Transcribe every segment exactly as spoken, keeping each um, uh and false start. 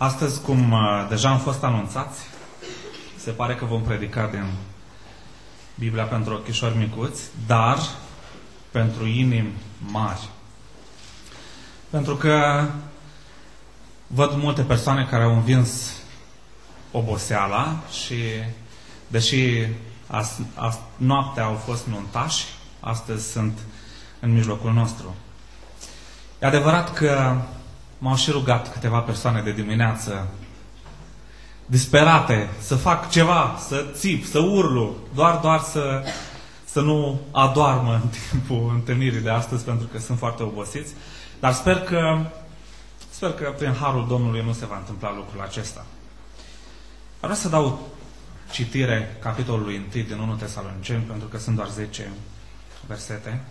Astăzi, cum uh, deja am fost anunțați, se pare că vom predica din Biblia pentru ochișori micuți, dar pentru inimi mari. Pentru că văd multe persoane care au învins oboseala și, deși as, as, noaptea au fost nuntași, astăzi sunt în mijlocul nostru. E adevărat că m-au și rugat câteva persoane de dimineață, disperate, să fac ceva, să țip, să urlu, doar, doar să, să nu adoarmă în timpul întâlnirii de astăzi, pentru că sunt foarte obosiți. Dar sper că, sper că prin harul Domnului nu se va întâmpla lucrul acesta. Vreau să dau citire capitolului unu din unu Tesaloniceni, pentru că sunt doar zece versete.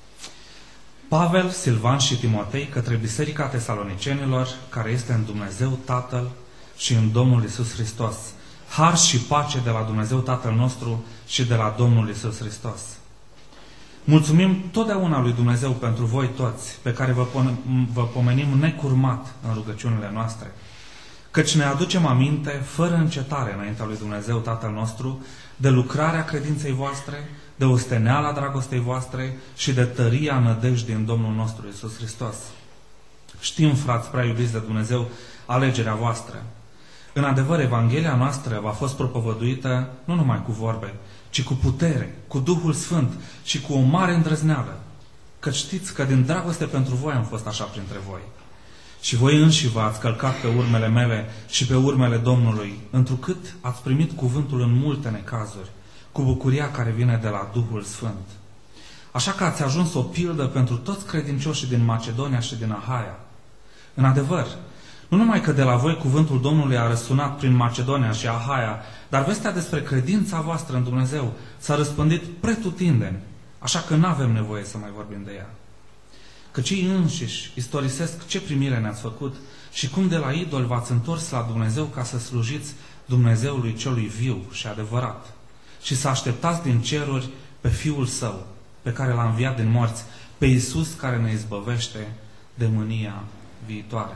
Pavel, Silvan și Timotei către Biserica Tesalonicenilor, care este în Dumnezeu Tatăl și în Domnul Iisus Hristos. Har și pace de la Dumnezeu Tatăl nostru și de la Domnul Iisus Hristos. Mulțumim totdeauna lui Dumnezeu pentru voi toți, pe care vă, vă pomenim necurmat în rugăciunile noastre, căci ne aducem aminte, fără încetare înaintea lui Dumnezeu Tatăl nostru, de lucrarea credinței voastre, de osteneala dragostei voastre și de tăria nădejdii în Domnul nostru Iisus Hristos. Știm, frați prea iubiți de Dumnezeu, alegerea voastră. În adevăr, Evanghelia noastră v-a fost propovăduită nu numai cu vorbe, ci cu putere, cu Duhul Sfânt și cu o mare îndrăzneală. Că știți că din dragoste pentru voi am fost așa printre voi. Și voi înși v-ați călcat pe urmele mele și pe urmele Domnului, întrucât ați primit cuvântul în multe necazuri, cu bucuria care vine de la Duhul Sfânt. Așa că ați ajuns o pildă pentru toți credincioșii din Macedonia și din Ahaia. În adevăr, nu numai că de la voi cuvântul Domnului a răsunat prin Macedonia și Ahaia, dar vestea despre credința voastră în Dumnezeu s-a răspândit pretutindeni, așa că nu avem nevoie să mai vorbim de ea. Căci ei înșiși istorisesc ce primire ne-ați făcut și cum de la idol v-ați întors la Dumnezeu ca să slujiți Dumnezeului celui viu și adevărat și să așteptați din ceruri pe Fiul Său, pe care l-a înviat din morți, pe Iisus care ne izbăvește de mânia viitoare.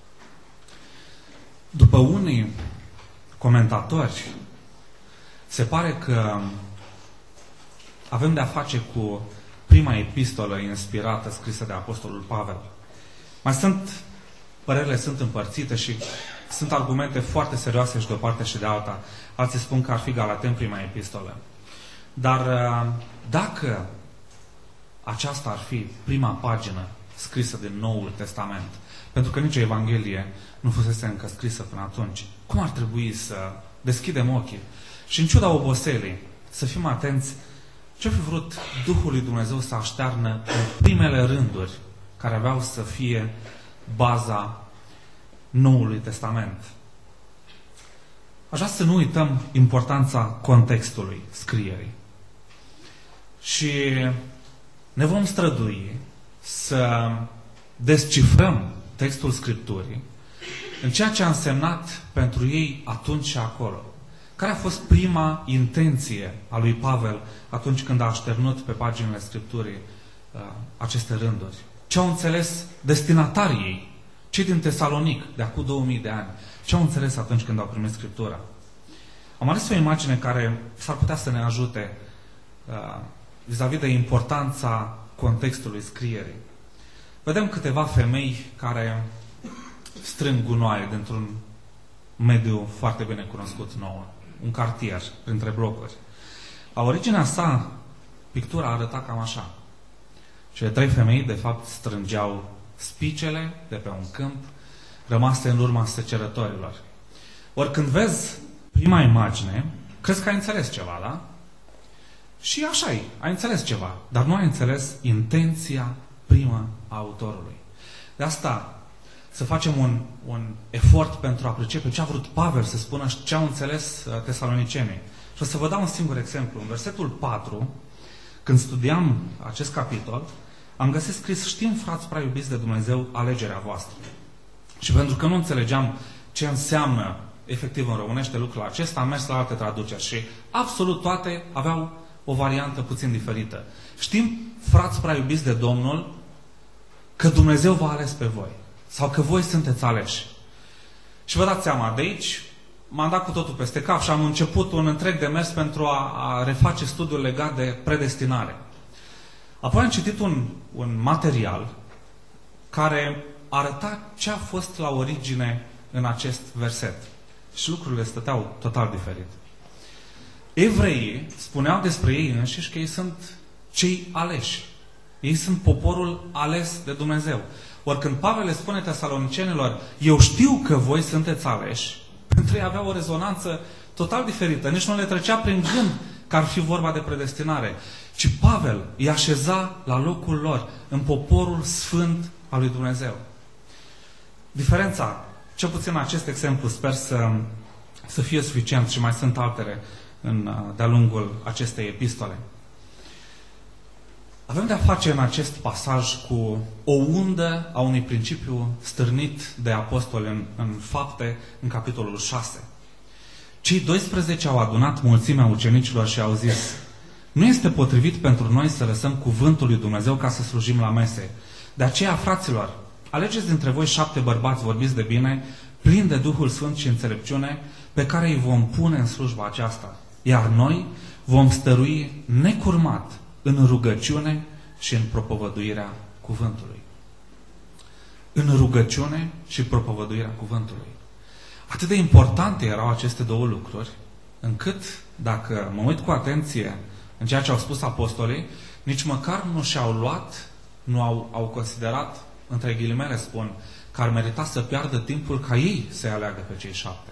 După unii comentatori, se pare că avem de-a face cu prima epistolă inspirată scrisă de Apostolul Pavel. Mai sunt, părerile sunt împărțite și sunt argumente foarte serioase și de o parte și de alta. Alții spun că ar fi Galateni prima epistolă. Dar dacă aceasta ar fi prima pagină scrisă din Noul Testament, pentru că nicio Evanghelie nu fusese încă scrisă până atunci, cum ar trebui să deschidem ochii și în ciuda oboselii să fim atenți ce-ar fi vrut Duhul lui Dumnezeu să aștearnă în primele rânduri care aveau să fie baza Noului Testament. Aș vrea să nu uităm importanța contextului scrierii. Și ne vom strădui să descifrăm textul Scripturii în ceea ce a însemnat pentru ei atunci și acolo. Care a fost prima intenție a lui Pavel atunci când a așternut pe paginile Scripturii uh, aceste rânduri? Ce au înțeles destinatarii ei, cei din Tesalonic, de acum două mii de ani? Ce au înțeles atunci când au primit Scriptura? Am ales o imagine care s-ar putea să ne ajute uh, vis-a-vis de importanța contextului scrierii. Vedem câteva femei care strâng gunoaie dintr-un mediu foarte bine cunoscut nouă, un cartier, printre blocuri. La originea sa, pictura arăta cam așa. Cele trei femei, de fapt, strângeau spicele de pe un câmp, rămase în urma secerătorilor. Ori când vezi prima imagine, crezi că ai înțeles ceva, da? Și așa e, ai înțeles ceva, dar nu ai înțeles intenția primă a autorului. De asta, să facem un, un efort pentru a pricepe ce a vrut Pavel să spună și ce au înțeles tesalonicenii. Și o să vă dau un singur exemplu. În versetul patru, când studiam acest capitol, am găsit scris: știm, frați prea iubiți de Dumnezeu, alegerea voastră. Și pentru că nu înțelegeam ce înseamnă efectiv în românește lucrul acesta, am mers la alte traduceri și absolut toate aveau o variantă puțin diferită. Știm, frați prea iubiți de Domnul, că Dumnezeu v-a ales pe voi. Sau că voi sunteți aleși. Și vă dați seama, de aici m-am dat cu totul peste cap și am început un întreg demers pentru a, a reface studiul legat de predestinare. Apoi am citit un, un material care arăta ce a fost la origine în acest verset. Și lucrurile stăteau total diferit. Evreii spuneau despre ei înșiși că ei sunt cei aleși. Ei sunt poporul ales de Dumnezeu. Ori când Pavel le spune tesalonicenilor, eu știu că voi sunteți aleși, pentru ei avea o rezonanță total diferită. Nici nu le trecea prin gând că ar fi vorba de predestinare. Ci Pavel îi așeza la locul lor, în poporul sfânt al lui Dumnezeu. Diferența, cel puțin în acest exemplu, sper să, să fie suficient și mai sunt altele în, de-a lungul acestei epistole. Avem de-a face în acest pasaj cu o undă a unui principiu stârnit de apostoli în, în Fapte, în capitolul șase. Cei doisprezece au adunat mulțimea ucenicilor și au zis: nu este potrivit pentru noi să lăsăm cuvântul lui Dumnezeu ca să slujim la mese. De aceea, fraților, alegeți dintre voi șapte bărbați vorbiți de bine, plini de Duhul Sfânt și înțelepciune, pe care îi vom pune în slujba aceasta. Iar noi vom stărui necurmat în rugăciune și în propovăduirea cuvântului. În rugăciune și propovăduirea cuvântului. Atât de importante erau aceste două lucruri, încât, dacă mă uit cu atenție în ceea ce au spus apostolii, nici măcar nu și-au luat, nu au, au considerat, între ghilimele spun, că ar merita să piardă timpul ca ei să-i aleagă pe cei șapte.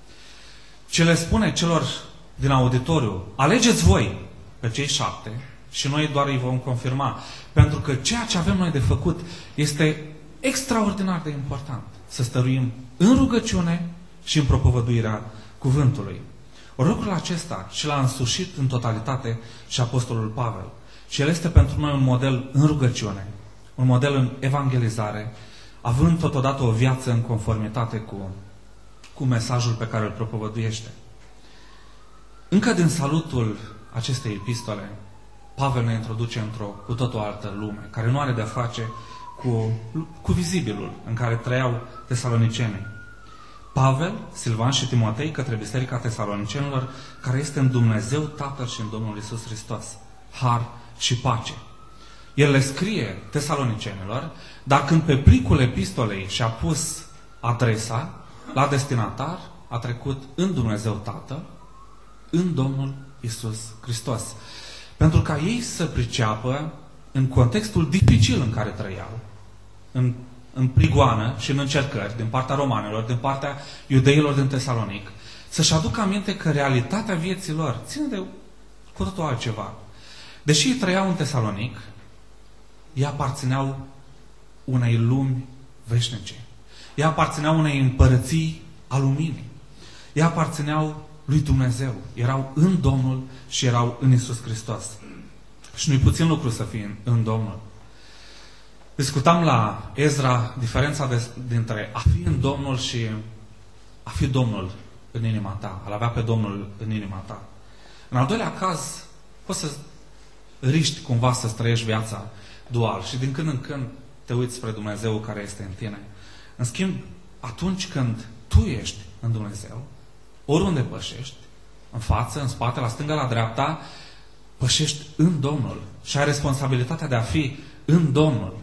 Ce le spune celor din auditoriu: alegeți voi pe cei șapte și noi doar îi vom confirma. Pentru că ceea ce avem noi de făcut este extraordinar de important. Să stăruim în rugăciune și în propovăduirea cuvântului. Ori lucrul acesta și l-a însușit în totalitate și apostolul Pavel. Și el este pentru noi un model în rugăciune, un model în evangelizare, având totodată o viață în conformitate cu, cu mesajul pe care îl propovăduiește. Încă din salutul acestei epistole, Pavel ne introduce într-o cu tot o altă lume, care nu are de-a face cu, cu vizibilul în care trăiau tesalonicenii. Pavel, Silvan și Timotei către Biserica Tesalonicenilor, care este în Dumnezeu Tatăl și în Domnul Iisus Hristos. Har și pace. El le scrie tesalonicenilor, dar când pe plicul epistolei și-a pus adresa la destinatar, a trecut în Dumnezeu Tatăl, în Domnul Iisus Hristos. Pentru ca ei să priceapă în contextul dificil în care trăiau, în, în prigoană și în încercări din partea romanilor, din partea iudeilor din Tesalonic, să-și aducă aminte că realitatea vieții lor ține de cu totul altceva. Deși ei trăiau în Tesalonic, ei aparțineau unei lumi veșnice. Ei aparțineau unei împărății a luminii. Ei aparțineau lui Dumnezeu. Erau în Domnul și erau în Iisus Hristos. Și nu-i puțin lucru să fii în, în Domnul. Discutam la Ezra diferența de, dintre a fi în Domnul și a fi Domnul în inima ta. A-L avea pe Domnul în inima ta. În al doilea caz, poți să riști cumva să trăiești viața dual și din când în când te uiți spre Dumnezeu care este în tine. În schimb, atunci când tu ești în Dumnezeu, oriunde pășești, în față, în spate, la stânga, la dreapta, pășești în Domnul și ai responsabilitatea de a fi în Domnul.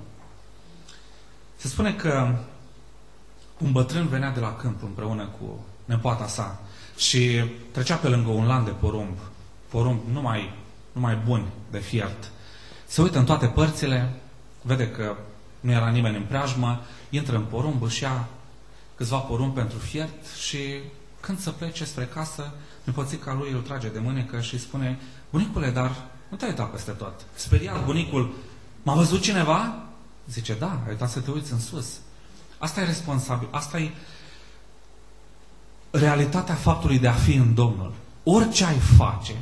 Se spune că un bătrân venea de la câmp împreună cu nepoata sa și trecea pe lângă un lan de porumb, porumb numai, numai buni de fiert. Se uită în toate părțile, vede că nu era nimeni în preajmă, intră în porumb, își ia câțiva porumb pentru fiert și când să plece spre casă, nepoțica lui îl trage de mânecă și îi spune: bunicule, dar nu te-ai uitat peste tot. Speriat bunicul: m-a văzut cineva? Zice: da, ai uitat să te uiți în sus. Asta e responsabil, asta e realitatea faptului de a fi în Domnul. Orice ai face,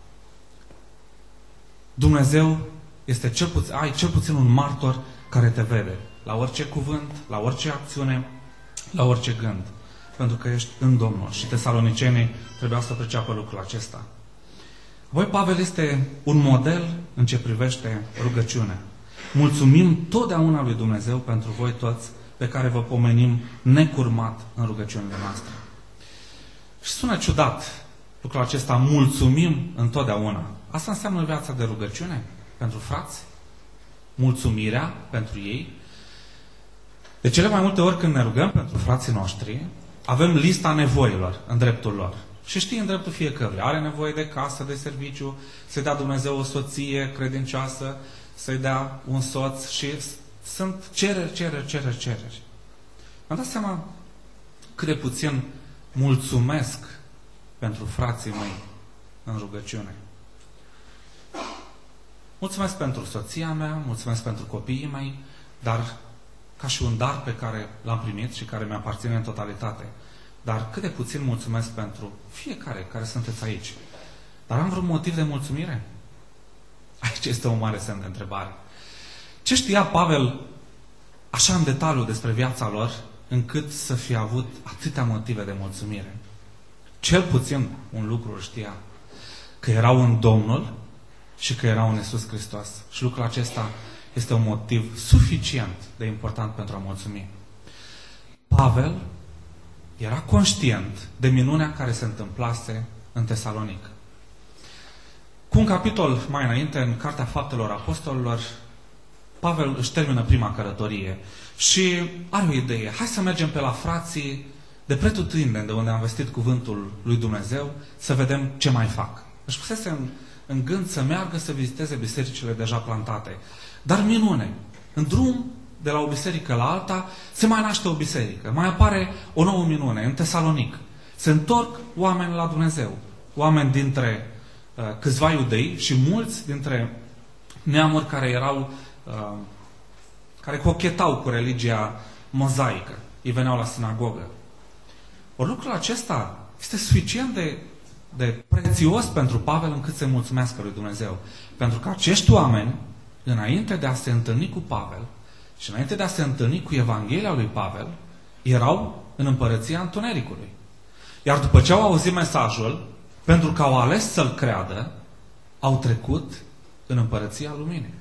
Dumnezeu este cel puțin, ai cel puțin un martor care te vede. La orice cuvânt, la orice acțiune, la orice gând. Pentru că ești în Domnul. Și tesalonicenii trebuiau să priceapă lucrul acesta. Apoi Pavel este un model în ce privește rugăciunea. Mulțumim totdeauna lui Dumnezeu pentru voi toți, pe care vă pomenim necurmat în rugăciunile noastre. Și sună ciudat lucrul acesta, mulțumim întotdeauna. Asta înseamnă viața de rugăciune pentru frați? Mulțumirea pentru ei? De cele mai multe ori când ne rugăm pentru frații noștri, avem lista nevoilor în dreptul lor. Și știi în dreptul fiecăruia. Are nevoie de casă, de serviciu, să-i dea Dumnezeu o soție credincioasă, să-i dea un soț și sunt cereri, cereri, cereri, cereri. Mi-am dat seama cât de puțin mulțumesc pentru frații mei în rugăciune. Mulțumesc pentru soția mea, mulțumesc pentru copiii mei, dar ca și un dar pe care l-am primit și care mi-aparține în totalitate. Dar cât de puțin mulțumesc pentru fiecare care sunteți aici. Dar am vreun motiv de mulțumire? Aici este o mare semn de întrebare. Ce știa Pavel așa în detaliu despre viața lor, încât să fie avut atâtea motive de mulțumire? Cel puțin un lucru știa, că erau în Domnul și că erau în Iisus Hristos. Și lucrul acesta este un motiv suficient de important pentru a mulțumi. Pavel era conștient de minunea care se întâmplase în Tesalonic. Cu un capitol mai înainte, în Cartea Faptelor Apostolilor, Pavel își termină prima călătorie și are o idee. Hai să mergem pe la frații de pretutindeni, de unde am vestit cuvântul lui Dumnezeu, să vedem ce mai fac. Își pusese în, în gând să meargă să viziteze bisericile deja plantate. Dar minune, în drum de la o biserică la alta, se mai naște o biserică. Mai apare o nouă minune, în Tesalonic. Se întorc oameni la Dumnezeu. Oameni dintre uh, câțiva iudei și mulți dintre neamuri care erau, uh, care cochetau cu religia mozaică. Ei veneau la sinagogă. Ori lucrul acesta este suficient de, de prețios pentru Pavel încât să mulțumească lui Dumnezeu. Pentru că acești oameni, înainte de a se întâlni cu Pavel și înainte de a se întâlni cu Evanghelia lui Pavel, erau în împărăția întunericului. Iar după ce au auzit mesajul, pentru că au ales să-l creadă, au trecut în împărăția luminii.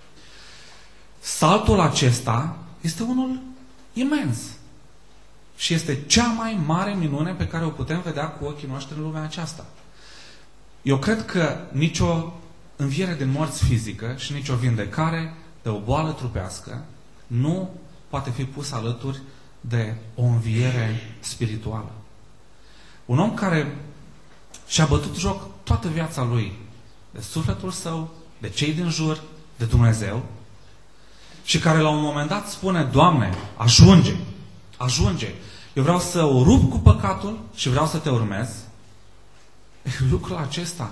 Saltul acesta este unul imens. Și este cea mai mare minune pe care o putem vedea cu ochii noștri în lumea aceasta. Eu cred că nicio înviere din morți fizică și nicio vindecare de o boală trupească nu poate fi pus alături de o înviere spirituală. Un om care și-a bătut joc toată viața lui de sufletul său, de cei din jur, de Dumnezeu, și care la un moment dat spune: Doamne, ajunge, ajunge, eu vreau să o rup cu păcatul și vreau să te urmez. Lucrul acesta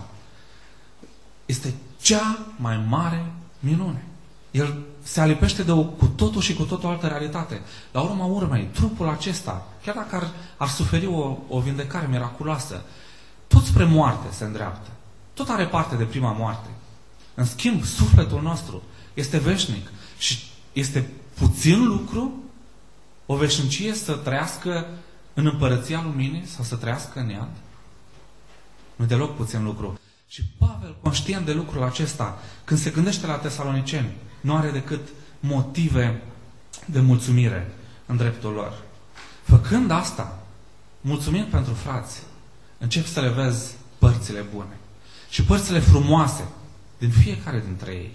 este cea mai mare minune. El se alipește de o cu totul și cu totul altă realitate. La urma urmei, trupul acesta, chiar dacă ar, ar suferi o, o vindecare miraculoasă, tot spre moarte se îndreaptă. Tot are parte de prima moarte. În schimb, sufletul nostru este veșnic și este puțin lucru o veșnicie să trăiască în împărăția luminii sau să trăiască în iad. Nu deloc puțin lucru. Și Pavel, conștient de lucrul acesta, când se gândește la tesaloniceni, nu are decât motive de mulțumire în dreptul lor. Făcând asta, mulțumind pentru frați, începi să le vezi părțile bune și părțile frumoase din fiecare dintre ei.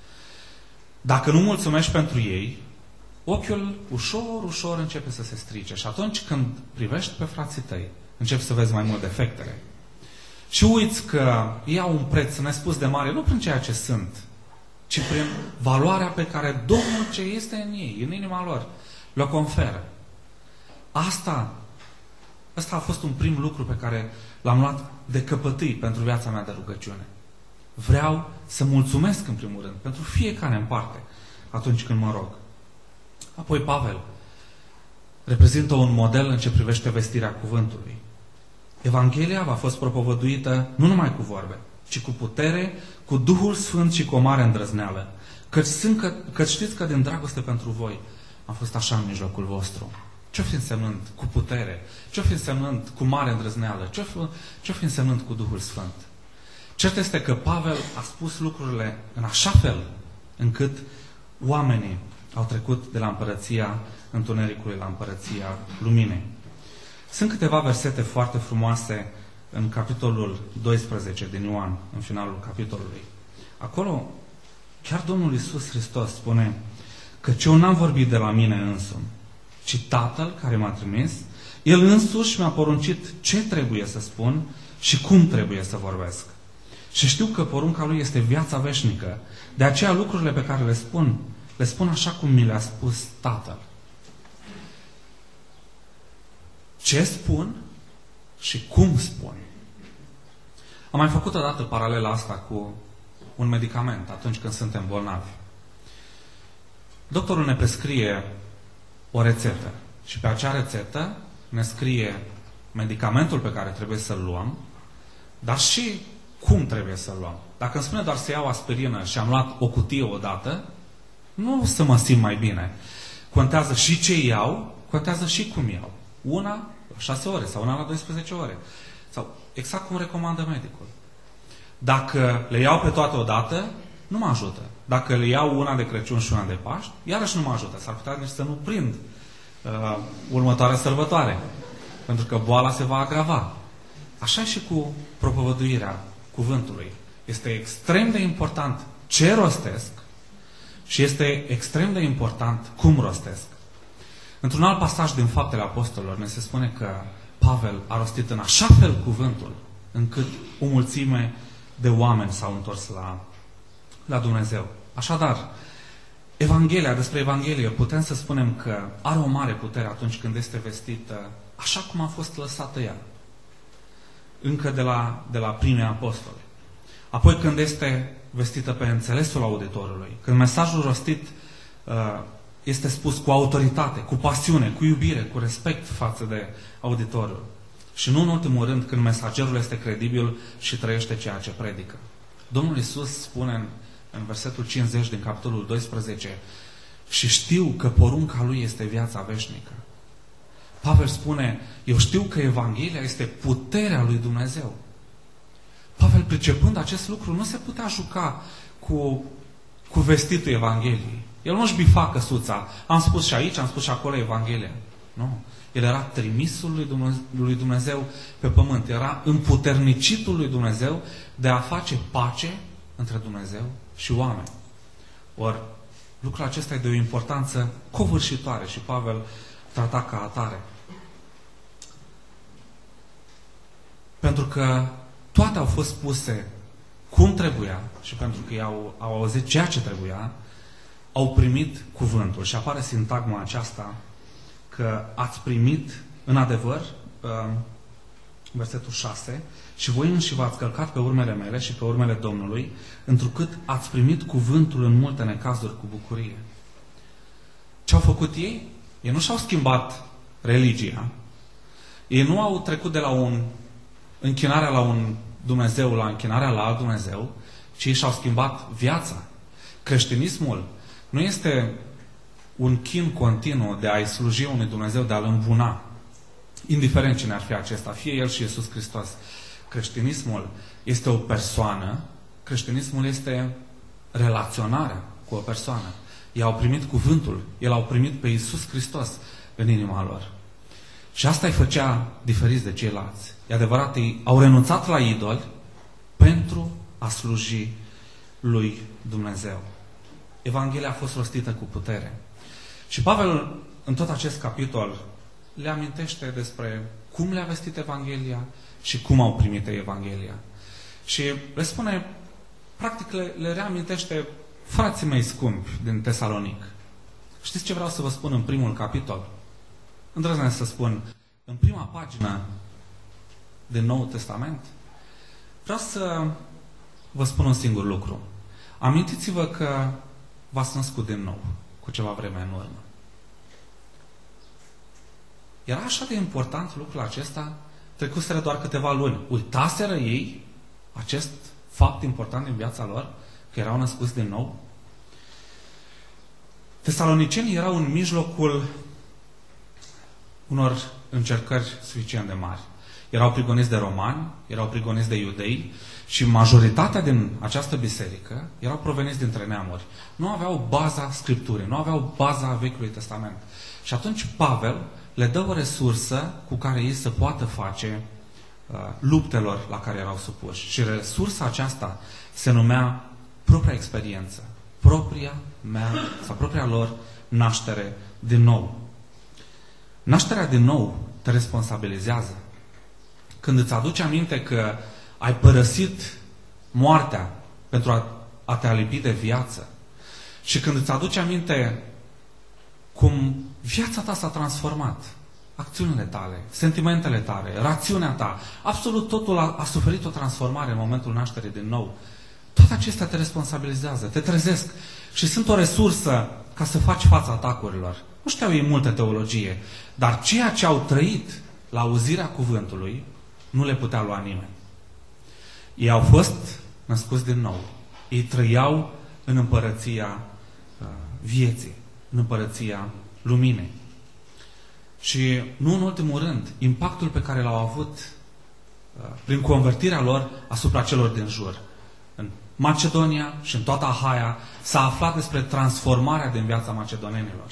Dacă nu mulțumești pentru ei, ochiul ușor, ușor începe să se strice. Și atunci când privești pe frații tăi, începi să vezi mai mult defectele. Și uiți că ei au un preț nespus de mare, nu prin ceea ce sunt, ci prin valoarea pe care Domnul ce este în ei, în inima lor, le conferă. Asta, asta a fost un prim lucru pe care l-am luat de căpătâi pentru viața mea de rugăciune. Vreau să mulțumesc în primul rând pentru fiecare în parte atunci când mă rog. Apoi Pavel reprezintă un model în ce privește vestirea cuvântului. Evanghelia a fost propovăduită nu numai cu vorbe, ci cu putere, cu Duhul Sfânt și cu o mare îndrăzneală. Căci, sunt că, căci știți că din dragoste pentru voi am fost așa în mijlocul vostru. Ce-o fi însemnând cu putere? Ce-o fi însemnând cu mare îndrăzneală? Ce-o fi, ce-o fi însemnând cu Duhul Sfânt? Cert este că Pavel a spus lucrurile în așa fel încât oamenii au trecut de la împărăția întunericului la împărăția luminii. Sunt câteva versete foarte frumoase în capitolul doisprezece din Ioan, în finalul capitolului. Acolo, chiar Domnul Iisus Hristos spune că eu n-am vorbit de la mine însumi, ci Tatăl care m-a trimis, El însuși mi-a poruncit ce trebuie să spun și cum trebuie să vorbesc. Și știu că porunca Lui este viața veșnică, de aceea lucrurile pe care le spun, le spun așa cum mi le-a spus Tatăl. Ce spun și cum spun. Am mai făcut odată paralela asta cu un medicament atunci când suntem bolnavi. Doctorul ne prescrie o rețetă și pe acea rețetă ne scrie medicamentul pe care trebuie să-l luăm, dar și cum trebuie să-l luăm. Dacă îmi spune doar să iau aspirină și am luat o cutie odată, nu o să mă simt mai bine. Contează și ce iau, contează și cum iau. Una la șase ore sau una la doisprezece ore. Sau exact cum recomandă medicul. Dacă le iau pe toate odată, nu mă ajută. Dacă le iau una de Crăciun și una de Paști, iarăși nu mă ajută. S-ar putea nici să nu prind uh, următoarea sărbătoare. Pentru că boala se va agrava. Așa și cu propovăduirea cuvântului. Este extrem de important ce rostesc și este extrem de important cum rostesc. Într-un alt pasaj din Faptele Apostolilor ne se spune că Pavel a rostit în așa fel cuvântul încât o mulțime de oameni s-au întors la, la Dumnezeu. Așadar, Evanghelia, despre Evanghelie putem să spunem că are o mare putere atunci când este vestită așa cum a fost lăsată ea. Încă de la, de la primii apostoli. Apoi când este vestită pe înțelesul auditorului, când mesajul rostit uh, este spus cu autoritate, cu pasiune, cu iubire, cu respect față de auditorul. Și nu în ultimul rând când mesagerul este credibil și trăiește ceea ce predică. Domnul Iisus spune în, în versetul cincizeci din capitolul doisprezece: și știu că porunca Lui este viața veșnică. Pavel spune: eu știu că Evanghelia este puterea lui Dumnezeu. Pavel, pricepând acest lucru, nu se putea juca cu, cu vestitul Evangheliei. El nu-și bifa căsuța. Am spus și aici, am spus și acolo Evanghelia. Nu. El era trimisul lui Dumnezeu, lui Dumnezeu pe pământ. Era împuternicitul lui Dumnezeu de a face pace între Dumnezeu și oameni. Ori lucrul acesta e de o importanță covârșitoare și Pavel trata ca atare. Pentru că toate au fost puse cum trebuia și pentru că au, au auzit ceea ce trebuia, au primit cuvântul. Și apare sintagma aceasta că ați primit în adevăr, versetul șase, și voi înși v-ați călcat pe urmele mele și pe urmele Domnului, întrucât ați primit cuvântul în multe necazuri cu bucurie. Ce au făcut ei? Ei nu și-au schimbat religia. Ei nu au trecut de la un închinarea la un Dumnezeu la închinarea la alt Dumnezeu, ci ei și-au schimbat viața. Creștinismul nu este un chin continuu de a-i sluji unui Dumnezeu, de a-L îmbuna. Indiferent cine ar fi acesta, fie El și Iisus Hristos. Creștinismul este o persoană, creștinismul este relaționarea cu o persoană. Ei au primit cuvântul, ei l-au primit pe Iisus Hristos în inima lor. Și asta îi făcea diferiți de ceilalți. E adevărat, ei au renunțat la idoli pentru a sluji lui Dumnezeu. Evanghelia a fost rostită cu putere. Și Pavel, în tot acest capitol, le amintește despre cum le-a vestit Evanghelia și cum au primit Evanghelia. Și le spune, practic le, le reamintește frații mei scumpi din Tesalonic. Știți ce vreau să vă spun în primul capitol? Îndrăznesc să spun, în prima pagină din Noul Testament, vreau să vă spun un singur lucru. Amintiți-vă că v-ați născut din nou, cu ceva vreme în urmă. Era așa de important lucrul acesta? Trecuseră doar câteva luni. Uitaseră ei acest fapt important din viața lor? Că erau născuți din nou? Tesalonicenii erau în mijlocul unor încercări suficient de mari. Erau prigoniți de romani, erau prigoniți de iudei și majoritatea din această biserică erau proveniți dintre neamuri. Nu aveau baza Scripturii, nu aveau baza Vechiului Testament. Și atunci Pavel le dă o resursă cu care ei să poată face uh, luptelor la care erau supuși. Și resursa aceasta se numea propria experiență, propria mea sau propria lor naștere din nou. Nașterea din nou te responsabilizează. Când îți aduci aminte că ai părăsit moartea pentru a, a te alipi de viață și când îți aduci aminte cum viața ta s-a transformat, acțiunile tale, sentimentele tale, rațiunea ta, absolut totul a, a suferit o transformare în momentul nașterii din nou. Toate acestea te responsabilizează, te trezesc și sunt o resursă ca să faci fața atacurilor. Nu știau ei multă teologie, dar ceea ce au trăit la auzirea cuvântului nu le putea lua nimeni. Ei au fost născuți din nou. Ei trăiau în împărăția uh, vieții, în împărăția luminei. Și nu în ultimul rând, impactul pe care l-au avut uh, prin convertirea lor asupra celor din jur. În Macedonia și în toată Ahaia s-a aflat despre transformarea din viața macedonenilor.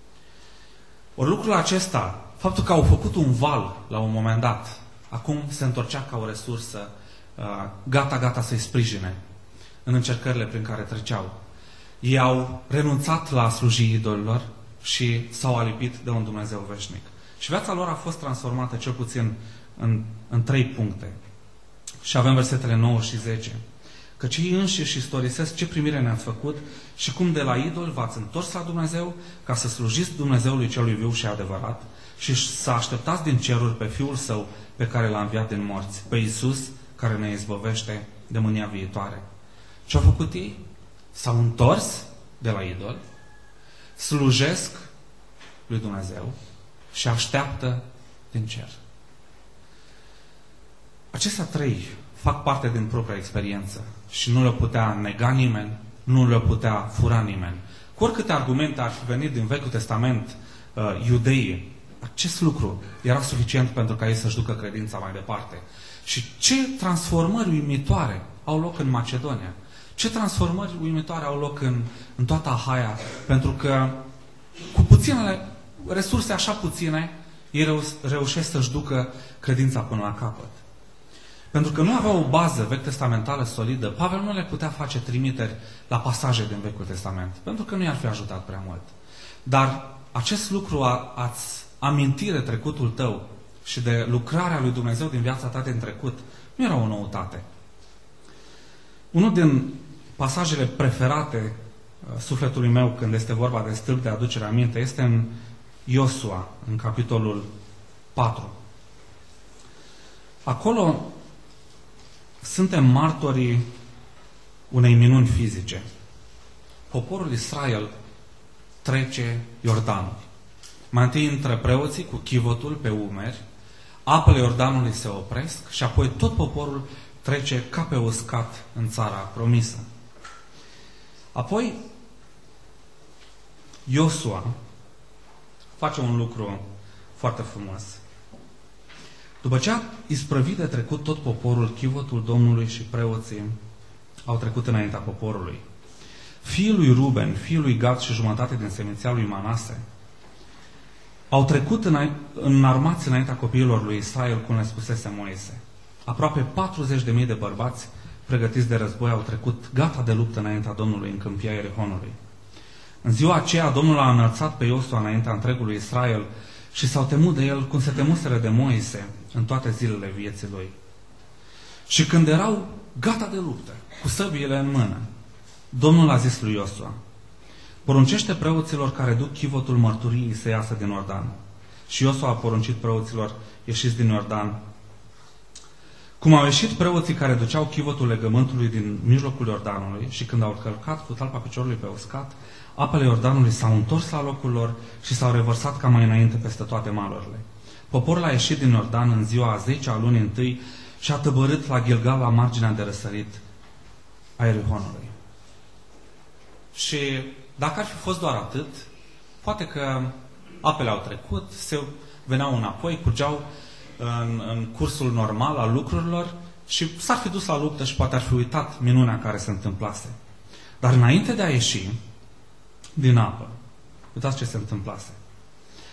Ori lucrul acesta, faptul că au făcut un val la un moment dat, acum se întorcea ca o resursă uh, gata, gata să-i sprijine în încercările prin care treceau. Ei au renunțat la a sluji idolilor și s-au alipit de un Dumnezeu veșnic. Și viața lor a fost transformată cel puțin în, în trei puncte. Și avem versetele nouă și zece. Căci ei înșiși istorisesc ce primire ne-ați făcut și cum de la idol v-ați întors la Dumnezeu ca să slujiți Dumnezeului celui viu și adevărat și să așteptați din ceruri pe Fiul Său pe care l-a înviat din morți, pe Iisus care ne izbăvește de mânia viitoare. Ce au făcut ei? S-au întors de la idol, slujesc lui Dumnezeu și așteaptă din cer. Acestea trei fac parte din propria experiență și nu le putea nega nimeni, nu le putea fura nimeni. Cu oricâte argumente ar fi venit din Vechiul Testament uh, iudeii, acest lucru era suficient pentru ca ei să-și ducă credința mai departe. Și ce transformări uimitoare au loc în Macedonia? Ce transformări uimitoare au loc în, în toată Ahaia? Pentru că cu puținele resurse așa puține, ei reu- reușesc să-și ducă credința până la capăt. Pentru că nu aveau o bază vechi testamentală solidă, Pavel nu le putea face trimiteri la pasaje din Vechiul Testament, pentru că nu i-ar fi ajutat prea mult. Dar acest lucru, a, a-ți aminti de trecutul tău și de lucrarea lui Dumnezeu din viața ta din trecut, nu era o noutate. Unul din pasajele preferate uh, sufletului meu când este vorba de stâlp de aducere aminte este în Iosua, în capitolul patru. Acolo suntem martorii unei minuni fizice. Poporul Israel trece Iordanul. Mai întâi intră preoții cu chivotul pe umeri, apele Iordanului se opresc și apoi tot poporul trece ca pe uscat în țara promisă. Apoi Iosua face un lucru foarte frumos. După ce a isprăvit de trecut tot poporul, chivotul Domnului și preoții au trecut înaintea poporului. Fiul lui Ruben, fiul lui Gad și jumătate din seminția lui Manase au trecut înarmați înaintea copiilor lui Israel, cum le spusese Moise. Aproape patruzeci de mii de bărbați pregătiți de război au trecut gata de luptă înaintea Domnului în câmpia Ierihonului. În ziua aceea, Domnul a înălțat pe Iosua înaintea întregului Israel și s-au temut de el cum se temuseră de Moise în toate zilele vieții lui. Și când erau gata de luptă, cu săbiile în mână, Domnul a zis lui Iosua: poruncește preoților care duc chivotul mărturiei să iasă din Iordan. Și Iosua a poruncit preoților: ieșiți din Iordan. Cum au ieșit preoții care duceau chivotul legământului din mijlocul Iordanului și când au călcat cu talpa piciorului pe uscat, apele Iordanului s-au întors la locul lor și s-au revărsat ca mai înainte peste toate malurile. Poporul a ieșit din Iordan în ziua a zecea a lunii întâi și a tăbărât la Gilgal, la marginea de răsărit a Ierihonului. Și dacă ar fi fost doar atât, poate că apele au trecut, se veneau înapoi, curgeau în, în cursul normal al lucrurilor și s-ar fi dus la luptă și poate ar fi uitat minunea care se întâmplase. Dar înainte de a ieși din apă, uitați ce se întâmplase.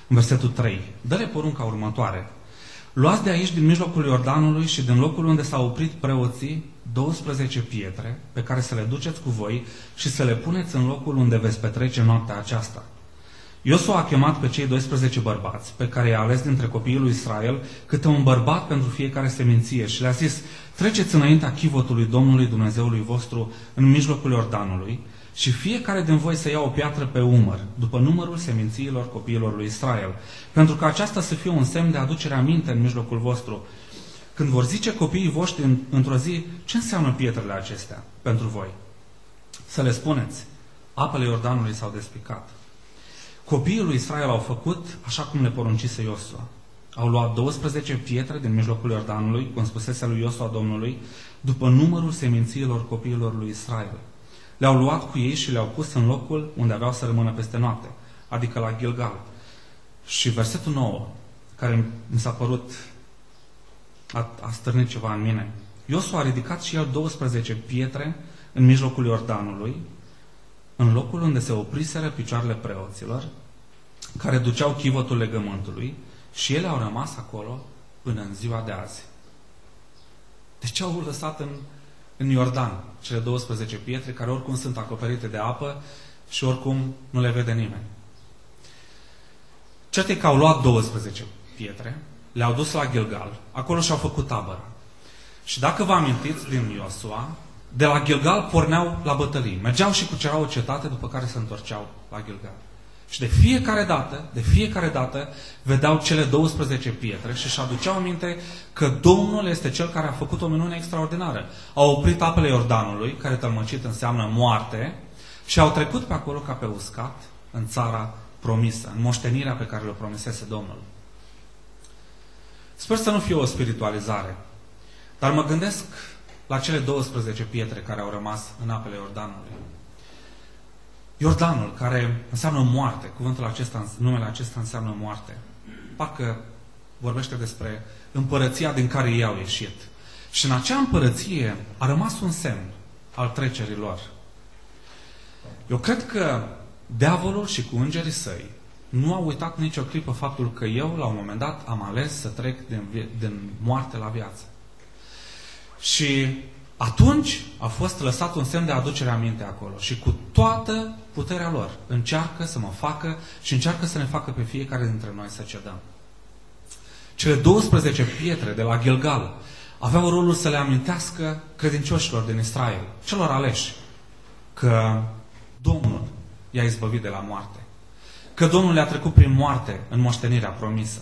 În versetul trei. Dă-le porunca următoare. Luați de aici, din mijlocul Iordanului și din locul unde s-au oprit preoții, douăsprezece pietre pe care să le duceți cu voi și să le puneți în locul unde veți petrece noaptea aceasta. Iosua a chemat pe cei doisprezece bărbați, pe care i-a ales dintre copiii lui Israel, câte un bărbat pentru fiecare seminție și le-a zis, treceți înaintea chivotului Domnului Dumnezeului vostru în mijlocul Iordanului și fiecare din voi să ia o piatră pe umăr, după numărul semințiilor copiilor lui Israel, pentru că aceasta să fie un semn de aducere aminte în mijlocul vostru. Când vor zice copiii voștri într-o zi, ce înseamnă pietrele acestea pentru voi? Să le spuneți, apele Iordanului s-au despicat. Copiii lui Israel au făcut așa cum le poruncise Iosua. Au luat douăsprezece pietre din mijlocul Iordanului, cum spusese lui Iosua Domnului, după numărul semințiilor copiilor lui Israel. Le-au luat cu ei și le-au pus în locul unde aveau să rămână peste noapte, adică la Gilgal. Și versetul nouă, care mi s-a părut, a, a stârnit ceva în mine. Iosua a ridicat și el douăsprezece pietre în mijlocul Iordanului, în locul unde se opriseră picioarele preoților, care duceau chivotul legământului, și ele au rămas acolo până în ziua de azi. De ce au lăsat în, în Iordan cele douăsprezece pietre, care oricum sunt acoperite de apă și oricum nu le vede nimeni? Cert e că au luat douăsprezece pietre, le-au dus la Gilgal, acolo și-au făcut tabără. Și dacă vă amintiți din Iosua, de la Gilgal porneau la bătălii. Mergeau și cucerau o cetate, după care se întorceau la Gilgal. Și de fiecare dată, de fiecare dată, vedeau cele douăsprezece pietre și își aduceau aminte că Domnul este Cel care a făcut o minune extraordinară. Au oprit apele Iordanului, care tălmăcit înseamnă moarte, și au trecut pe acolo ca pe uscat, în țara promisă, în moștenirea pe care le promisese Domnul. Sper să nu fie o spiritualizare, dar mă gândesc la cele douăsprezece pietre care au rămas în apele Iordanului. Iordanul, care înseamnă moarte, cuvântul acesta, numele acesta înseamnă moarte. Parcă vorbește despre împărăția din care ei au ieșit. Și în acea împărăție a rămas un semn al trecerii lor. Eu cred că diavolul și cu îngerii săi nu au uitat nicio clipă faptul că eu, la un moment dat, am ales să trec din, din moarte la viață. Și atunci a fost lăsat un semn de aducere aminte acolo și cu toată puterea lor încearcă să mă facă și încearcă să ne facă pe fiecare dintre noi să cedăm. Cele douăsprezece pietre de la Gilgal aveau rolul să le amintească credincioșilor din Israel, celor aleși, că Domnul i-a izbăvit de la moarte, că Domnul le-a trecut prin moarte în moștenirea promisă.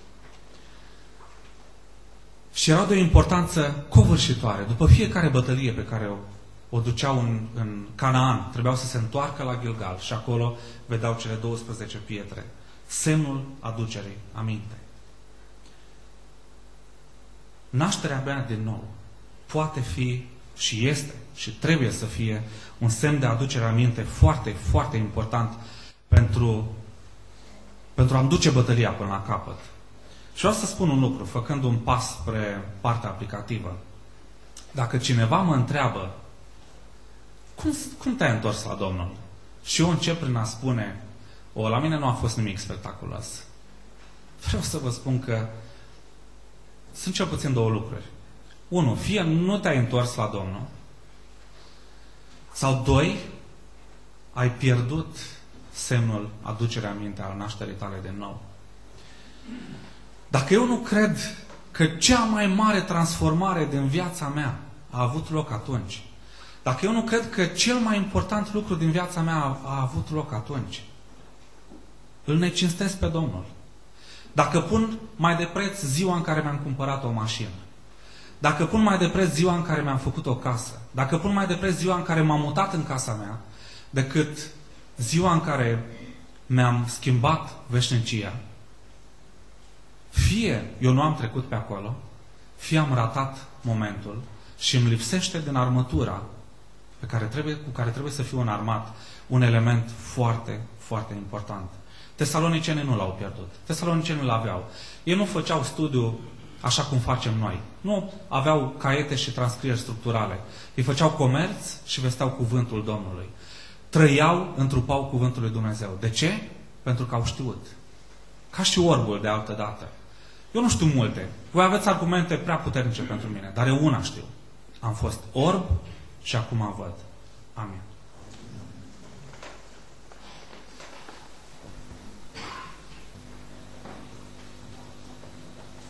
Și erau de o importanță covârșitoare. După fiecare bătălie pe care o, o duceau în, în Canaan, trebuiau să se întoarcă la Gilgal și acolo vedeau cele douăsprezece pietre. Semnul aducerii aminte. Nașterea mea din nou poate fi și este și trebuie să fie un semn de aducere aminte foarte, foarte important pentru, pentru a-mi duce bătălia până la capăt. Și vreau să spun un lucru, făcând un pas spre partea aplicativă. Dacă cineva mă întreabă, cum, cum te-ai întors la Domnul? Și eu încep prin a spune, o, la mine nu a fost nimic spectaculos. Vreau să vă spun că sunt cel puțin două lucruri. Unu, fie nu te-ai întors la Domnul, sau doi, ai pierdut semnul aducerea aminte al nașterii tale de nou. Dacă eu nu cred că cea mai mare transformare din viața mea a avut loc atunci, dacă eu nu cred că cel mai important lucru din viața mea a, a avut loc atunci, îl necinstesc pe Domnul. Dacă pun mai de preț ziua în care mi-am cumpărat o mașină, dacă pun mai de preț ziua în care mi-am făcut o casă, dacă pun mai de preț ziua în care m-am mutat în casa mea, decât ziua în care mi-am schimbat veșnicia, fie eu nu am trecut pe acolo, fie am ratat momentul și îmi lipsește din armătura pe care trebuie, cu care trebuie să fiu înarmat un element foarte, foarte important. Tesalonicenii nu l-au pierdut. Tesalonicenii l-aveau. Ei nu făceau studiu așa cum facem noi. Nu aveau caiete și transcrieri structurale. Ei făceau comerț și vesteau cuvântul Domnului. Trăiau, întrupau cuvântul lui Dumnezeu. De ce? Pentru că au știut. Ca și orbul de altă dată. Eu nu știu multe. Voi aveți argumente prea puternice pentru mine, dar eu una știu. Am fost orb și acum văd. Amin.